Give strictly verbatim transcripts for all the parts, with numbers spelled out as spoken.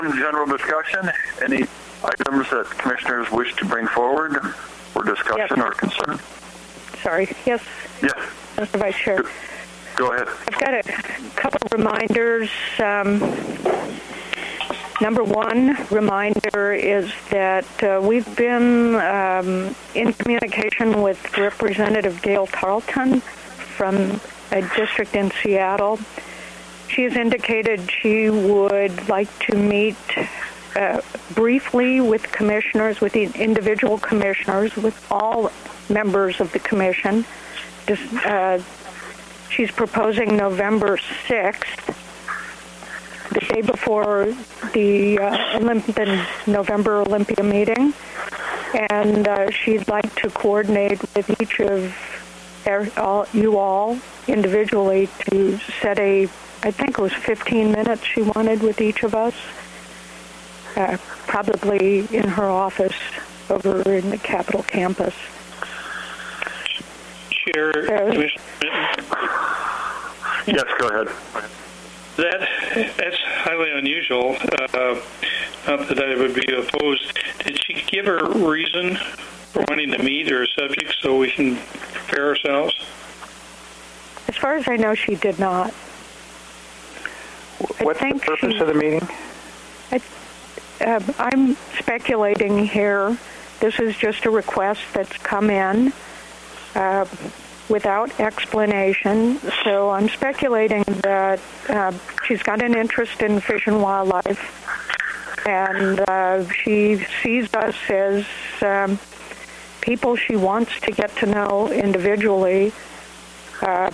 general discussion. Any items that commissioners wish to bring forward for discussion yes. or concern? Sorry. Yes. Yes. Mister Vice Chair. Go ahead. I've got a couple of reminders. Um, number one reminder is that uh, we've been um, in communication with Representative Gail Tarleton from a district in Seattle. She has indicated she would like to meet uh, briefly with commissioners, with the individual commissioners, with all members of the commission. Just, uh, she's proposing November sixth, the day before the uh, Olymp- the November Olympia meeting, and uh, she'd like to coordinate with each of er- all, you all individually to set a, I think it was fifteen minutes she wanted with each of us, uh, probably in her office over in the Capitol campus. Chair, Commissioner Minton. Yes, go ahead. That, that's highly unusual. Uh, not that I would be opposed. Did she give a reason for wanting to meet or a subject so we can prepare ourselves? As far as I know, she did not. What's the purpose she, of the meeting? I, uh, I'm speculating here. This is just a request that's come in uh, without explanation. So I'm speculating that uh, she's got an interest in fish and wildlife, and uh, she sees us as um, people she wants to get to know individually. Uh,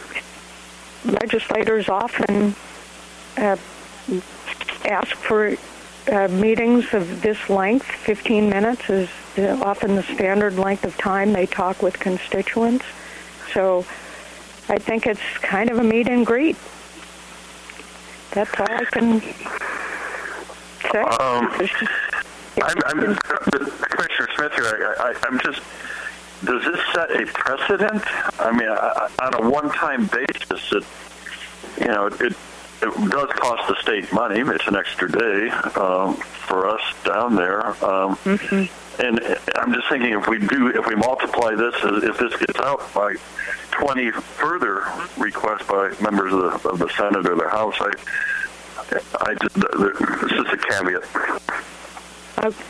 legislators often uh, ask for uh, meetings of this length. fifteen minutes is the, often the standard length of time they talk with constituents. So I think it's kind of a meet and greet. That's all I can say. Um, I'm, I'm, Commissioner Smith here, I, I, I'm just, does this set a precedent? I mean, I, on a one-time basis, it, you know, it, it does cost the state money. It's an extra day um, for us down there. Um, mm-hmm. And I'm just thinking, if we do, if we multiply this, if this gets out by twenty further requests by members of the, of the Senate or the House, I, I just, this is a caveat. Okay.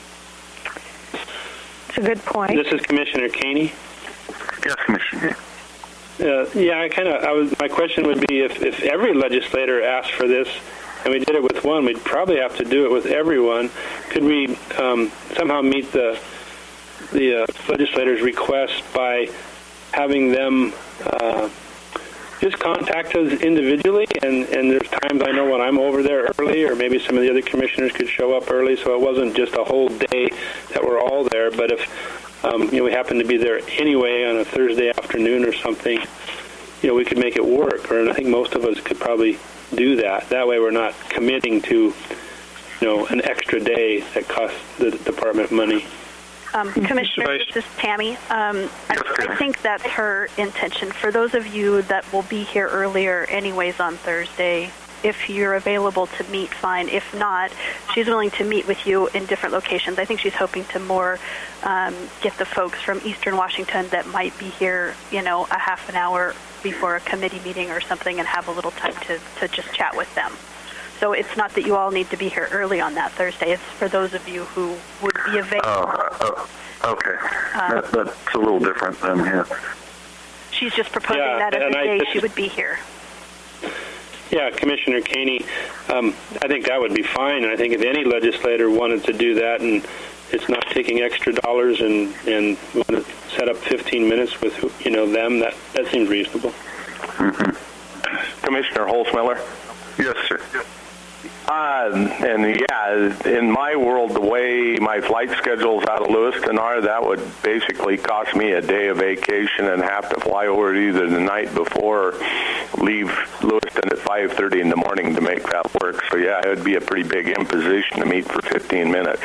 That's a good point. This is Commissioner Caney. Yes, Commissioner. Uh, yeah, I kind of. I was. My question would be, if, if every legislator asked for this, and we did it with one, we'd probably have to do it with everyone. Could we um, somehow meet the the uh, legislators' request by having them uh, just contact us individually? And, and there's times I know when I'm over there early, or maybe some of the other commissioners could show up early, so it wasn't just a whole day that we're all there. But if Um, you know, we happen to be there anyway on a Thursday afternoon or something, you know, we could make it work. Or I think most of us could probably do that. That way we're not committing to, you know, an extra day that costs the department money. Um, Commissioner, this is Tammy. Um, I, I think that's her intention. For those of you that will be here earlier anyways on Thursday, if you're available to meet, fine. If not, she's willing to meet with you in different locations. I think she's hoping to more um, get the folks from Eastern Washington that might be here, you know, a half an hour before a committee meeting or something, and have a little time to, to just chat with them. So it's not that you all need to be here early on that Thursday. It's for those of you who would be available. Oh, oh okay. Um, that, that's a little different than here. She's just proposing yeah, that as the I day just, she would be here. Yeah, Commissioner Caney, um, I think that would be fine. I think if any legislator wanted to do that, and it's not taking extra dollars, and and want to set up fifteen minutes with, you know, them, that that seems reasonable. Mm-hmm. Commissioner Holzmiller? Yes, sir. Uh, and yeah, in my world, the way my flight schedules out of Lewiston are, that would basically cost me a day of vacation and have to fly over either the night before or leave Lewiston at five thirty in the morning to make that work. So yeah, it would be a pretty big imposition to meet for fifteen minutes.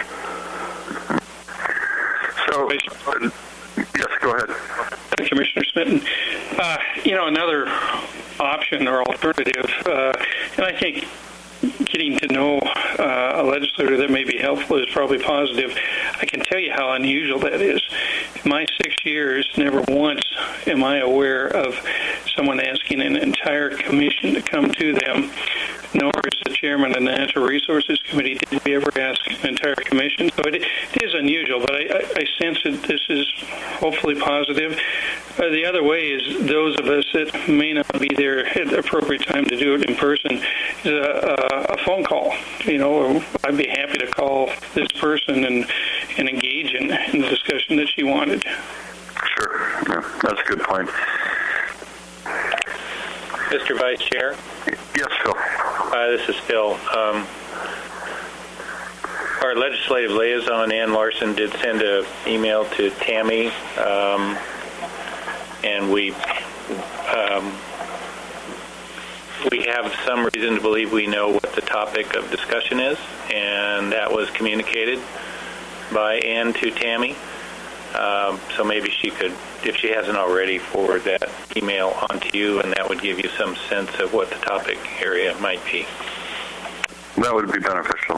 So, uh, yes, go ahead. Commissioner Smitten, uh, you know, another option or alternative, uh, and I think getting to know uh, a legislator that may be helpful is probably positive. I can tell you how unusual that is. In my six years, never once am I aware of someone asking an entire commission to come to them, nor is the chairman of the Natural Resources Committee did we ever ask an entire commission. So it, it is unusual, but I, I, I sense that this is hopefully positive. Uh, the other way is those of us that may not be there at the appropriate time to do it in person is a, a, a phone call. You know, I'd be happy to call this person and, and engage in, in the discussion that she wanted. Sure. Yeah, that's a good point. Mister Vice Chair? Yes, Phil. Uh, this is Phil. Um, our legislative liaison, Ann Larson, did send an email to Tammy, um, and we um, we have some reason to believe we know what the topic of discussion is, and that was communicated by Ann to Tammy. Um, so maybe she could, if she hasn't already, forward that email on to you, and that would give you some sense of what the topic area might be. That would be beneficial.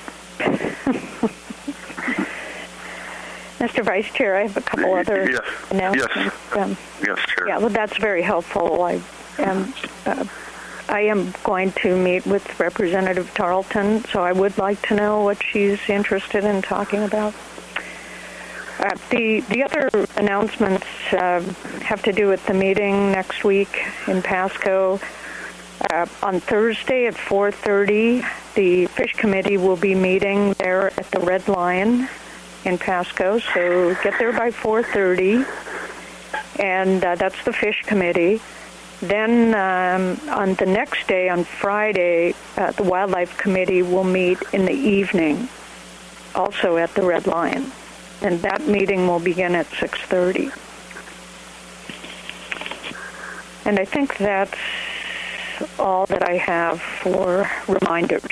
Mister Vice Chair, I have a couple other yes. announcements. Yes. Um, yes, Chair. Yeah, well, that's very helpful. I am, uh, I am going to meet with Representative Tarleton, so I would like to know what she's interested in talking about. Uh, the the other announcements uh, have to do with the meeting next week in Pasco. Uh, on Thursday at four thirty, the Fish Committee will be meeting there at the Red Lion in Pasco, so get there by four thirty, and uh, that's the Fish Committee. Then um, on the next day, on Friday, uh, the Wildlife Committee will meet in the evening, also at the Red Lion. And that meeting will begin at six thirty. And I think that's all that I have for reminders.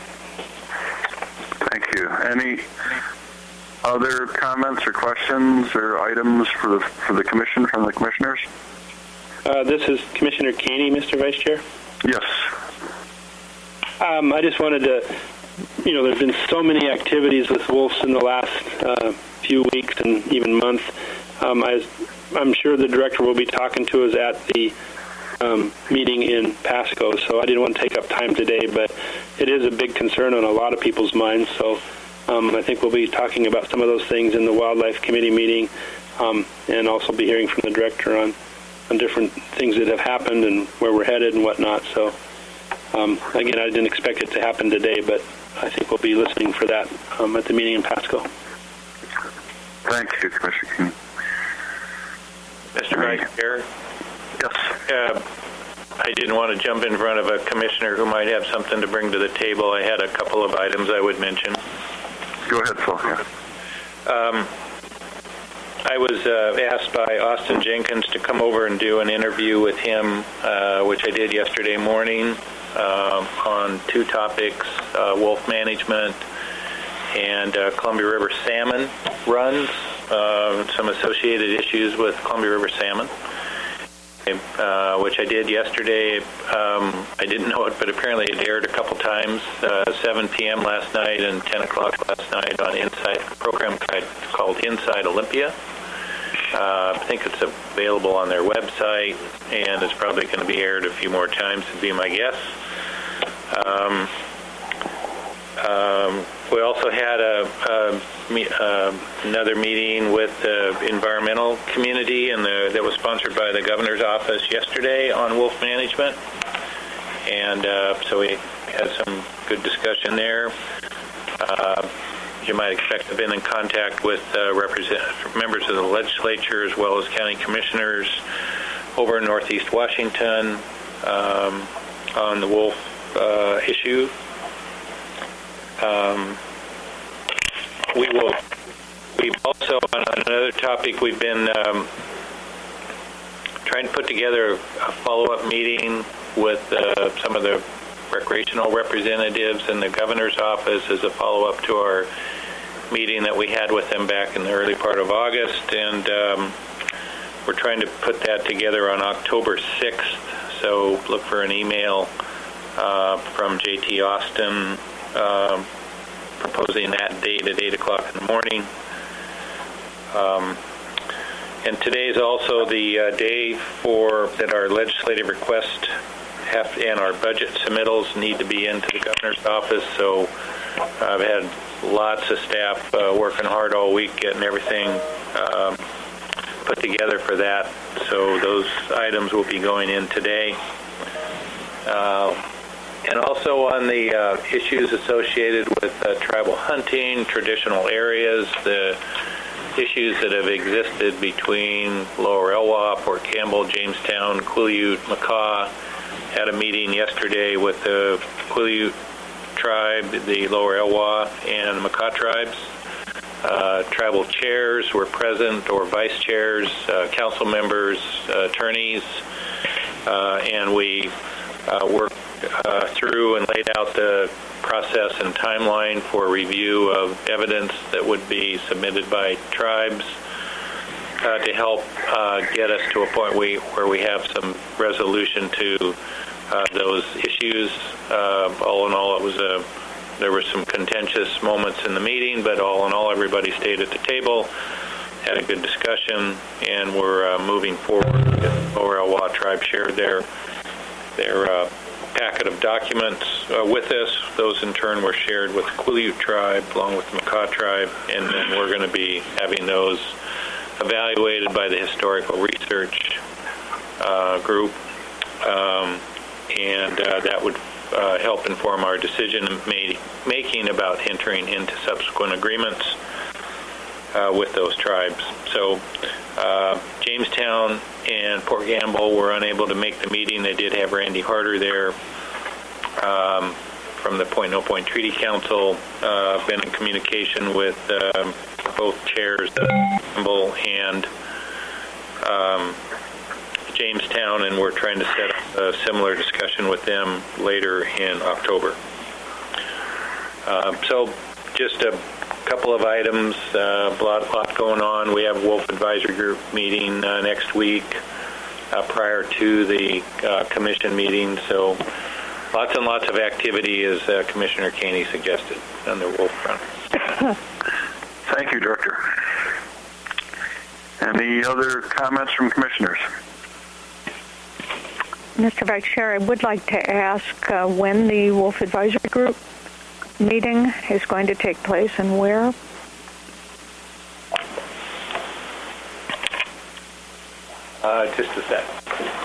Thank you. Any other comments or questions or items for the for the commission from the commissioners? Uh, this is Commissioner Keeney, Mister Vice Chair. Yes. Um, I just wanted to, you know, there's been so many activities with wolves in the last uh, few weeks and even month. Um, I, I'm sure the director will be talking to us at the um, meeting in Pasco, so I didn't want to take up time today, but it is a big concern on a lot of people's minds, so um, I think we'll be talking about some of those things in the Wildlife Committee meeting, um, and also be hearing from the director on, on different things that have happened and where we're headed and whatnot. So, um, again, I didn't expect it to happen today, but I think we'll be listening for that um, at the meeting in Pasco. Thank you, Commissioner King. Mister Vice Chair? Yes. Uh, I didn't want to jump in front of a commissioner who might have something to bring to the table. I had a couple of items I would mention. Go ahead, Phil. Yeah. Um, I was uh, asked by Austin Jenkins to come over and do an interview with him, uh, which I did yesterday morning, uh, on two topics, uh, wolf management and uh, Columbia River salmon runs, uh, some associated issues with Columbia River salmon, uh, which I did yesterday. Um, I didn't know it, but apparently it aired a couple times, uh, seven p.m. last night and ten o'clock last night on Inside, a program called Inside Olympia. Uh, I think it's available on their website, and it's probably going to be aired a few more times, would be my guess. Um, um, we also had a, a, a another meeting with the environmental community, and the, that was sponsored by the governor's office yesterday on wolf management. And uh, so we had some good discussion there. Uh, you might expect I've been in contact with uh, represent- members of the legislature as well as county commissioners over in Northeast Washington um, on the wolf uh, issue. Um, we will. We've also, on another topic, we've been um, trying to put together a follow-up meeting with uh, some of the recreational representatives in the governor's office as a follow-up to our meeting that we had with them back in the early part of August, and um, we're trying to put that together on October sixth, so look for an email uh, from J T Austin, uh, proposing that date at eight o'clock in the morning. Um, and today is also the uh, day for that our legislative requests have and our budget submittals need to be into the governor's office. So I've had lots of staff uh, working hard all week getting everything um, put together for that. So those items will be going in today. Uh, and also on the uh, issues associated with uh, tribal hunting, traditional areas, the issues that have existed between Lower Elwha, Port Campbell, Jamestown, Quileute, Makah. Had a meeting yesterday with the Quileute tribe, the Lower Elwha, and Makah tribes. Uh, tribal chairs were present, or vice chairs, uh, council members, uh, attorneys, uh, and we uh, worked uh, through and laid out the process and timeline for review of evidence that would be submitted by tribes uh, to help uh, get us to a point we, where we have some resolution to uh, those issues. Uh, all in all, it was a there were some contentious moments in the meeting, but all in all, everybody stayed at the table, had a good discussion, and we're uh, moving forward. The Lower Elwha tribe shared their their uh, packet of documents uh, with us. Those in turn were shared with the Quileute tribe along with the Makah tribe, and then we're going to be having those evaluated by the historical research uh, group, um, and uh, that would uh, help inform our decision made, making about entering into subsequent agreements uh, with those tribes. So uh, Jamestown and Port Campbell were unable to make the meeting. They did have Randy Harder there um, from the Point No Point Treaty Council. Uh, been in communication with um, both chairs, Campbell and um, Jamestown, and we're trying to set up a similar discussion with them later in October. Uh, so just a couple of items, uh, a lot, lot going on. We have a Wolf Advisory Group meeting uh, next week uh, prior to the uh, commission meeting. So lots and lots of activity, as uh, Commissioner Caney suggested, on the Wolf front. Thank you, Director. Any other comments from commissioners? Mister Vice Chair, I would like to ask uh, when the Wolf Advisory Group meeting is going to take place and where? Uh, just a sec.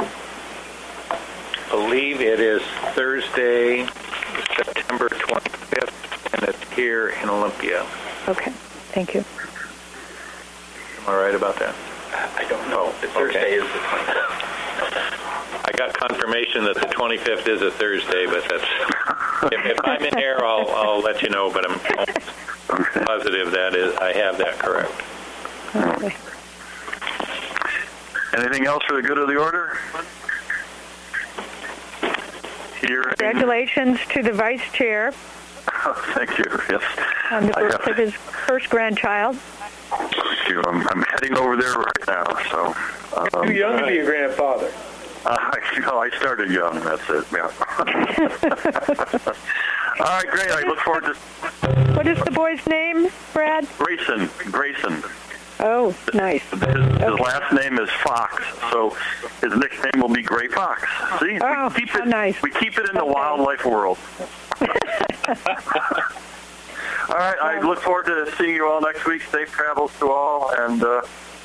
I believe it is Thursday, September twenty-fifth, and it's here in Olympia. Okay, thank you. Am I right about that? I don't know. The Thursday okay. is the twenty-fifth. I got confirmation that the twenty-fifth is a Thursday, but that's if, if I'm in there, I'll I'll let you know. But I'm positive that is I have that correct. Okay. Anything else for the good of the order? Here. Congratulations to the Vice Chair. Oh, thank you. Yes. On the birth of his first grandchild. Thank you. I'm, I'm heading over there right now. So. Um, Too young to be a grandfather. Uh, you know, I started young. That's it. Yeah. All right, great. I look forward to. What is the boy's name, Brad? Grayson. Grayson. Oh, nice. His, his okay. last name is Fox, so his nickname will be Gray Fox. See, oh, we keep how it. Nice. We keep it in the okay. wildlife world. All right. I look forward to seeing you all next week. Safe travels to all, and uh,